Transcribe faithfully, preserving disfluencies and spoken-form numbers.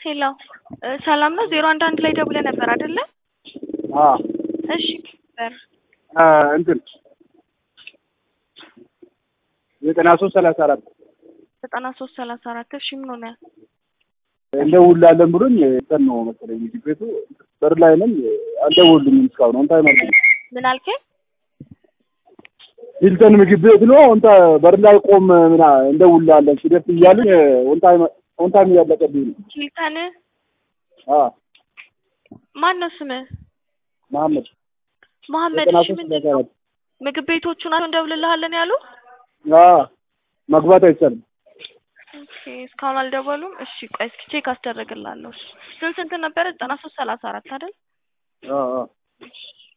ሄሎ ሰላም ነው ዜሮ አንድ አንድ ላይ ደውለህ ነበር አይደለ? አዎ እሺ ነበር አ እንትን ዘጠና ሶስት ሰላሳ አራት ዘጠና ሶስት ሰላሳ አራት እሺ ምን ሆነ? እንደውላለን ብሎኝ እንትን ነው መሰለኝ ምግብ ቤቱ በር ላይ ነኝ አልደወሉልኝም እስካሁን ኦን ታይም አልኩኝ። ምን አልከኝ? ሂልተን ምግብ ቤት ነው ኦን ታ በር ላይ ቆም ምና እንደውላለን ሲደርስ እያሉኝ ኦን ታይም ኦን ታይም እያለቀብኝ ነው። ሂልተን አ ማን ነው ስምህ? መሐመድ መሐመድ እሺ ምንድን ነው ምግብ ቤቶቹ ናቸው እንደውልልሃለን ያሉ? አ መግባት አይቻልም። ኦኬ እስካሁን አልደወሉም። እሺ ቆይ እስኪ ቼክ አስደርግልሃለሁ። ስንት ስንት ነበር? ዘጠና ሶስት ሰላሳ አራት አይደል? አ አ